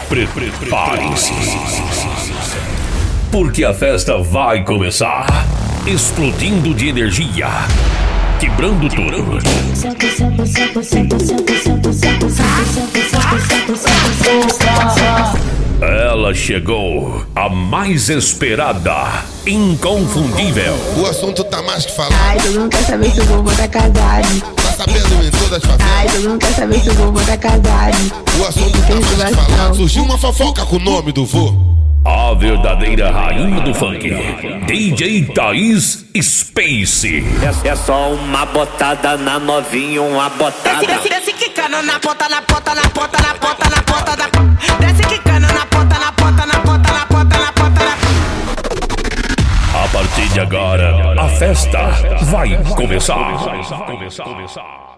Prepare-se, porque a festa vai começar, explodindo de energia, quebrando tudo. Ela chegou, a mais esperada, inconfundível. O assunto tá mais que falado. Ai, todo mundo quer saber se o vovô tá casado. Tá sabendo em todas as favelas. Ai, todo mundo quer saber se o vovô tá casado. O assunto tá mais que falado. Surgiu uma fofoca com o nome do vô. A verdadeira rainha do funk, DJ Thaís Space. É só uma botada na novinha, uma botada. Desce quicando na ponta, na ponta, na ponta, na ponta, na ponta da. Desce quicando na ponta, na ponta, na ponta, na ponta, na ponta da. A partir de agora, a festa vai começar.